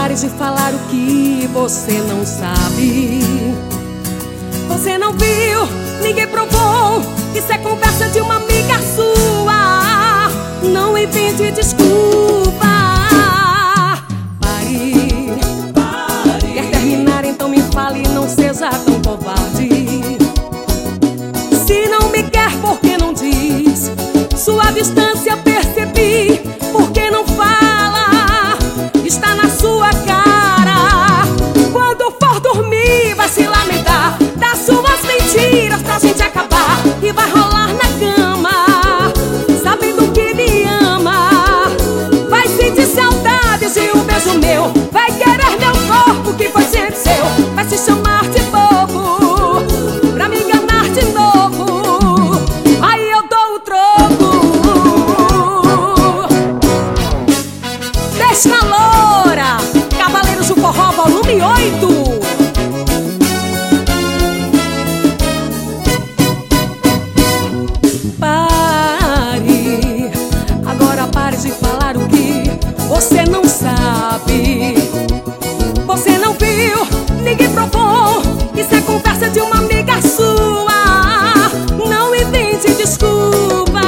pare de falar o que você não sabe. Você não viu, ninguém provou. Isso é conversa de uma amiga sua. Não invente desculpa. Pare. Quer terminar, então me fale, não seja tão covarde. Se não me quer, por que não diz? Sua distância percebi. Por que não fala? Está na sua cara. Quando for dormir, vai se lamentar das suas mentiras pra gente acabar. E vai rolar na cama, sabendo que me ama. Vai sentir saudades de um beijo meu. Vai querer meu corpo que foi sempre seu. Vai se chamar de bobo pra me enganar de novo. Aí eu dou o troco. Deixa na loura, Cavaleiros do Forró, volume 8. Pare, agora pare de falar o que você não sabe. Você não viu, ninguém provou. Isso é conversa de uma amiga sua. Não invente desculpa.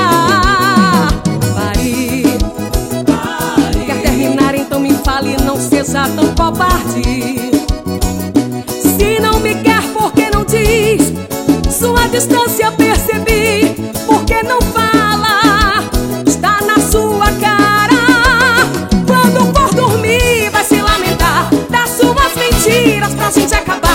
Pare. Quer terminar, então me fale, não seja tão covarde. Se não me quer, por que não diz? Sua distância percebi. Por que não fala? Está na sua cara. Quando for dormir, vai se lamentar das suas mentiras pra gente acabar.